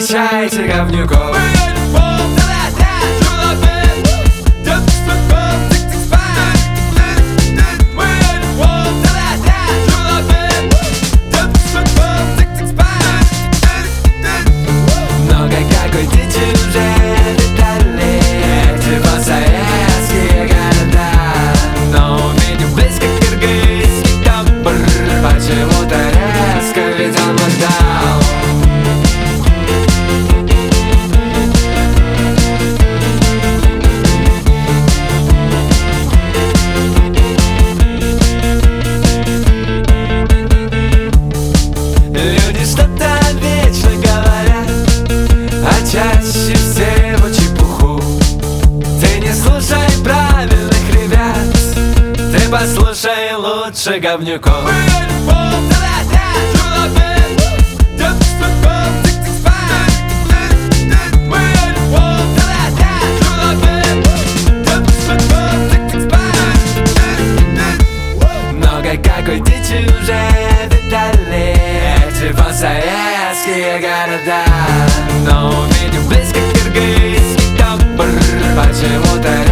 Встречайте говнюков. Много какой дичи уже видали эти постсоветские города, но увидев близко кыргызский табор, почему-то резко ведем локдаун. Люди что-то вечно говорят, а чаще всего чепуху. Ты не слушай правильных ребят, ты послушай лучше говнюков. Много какой дичи уже видали эти постсоветские города, но увидев близко кыргызский табор, почему-то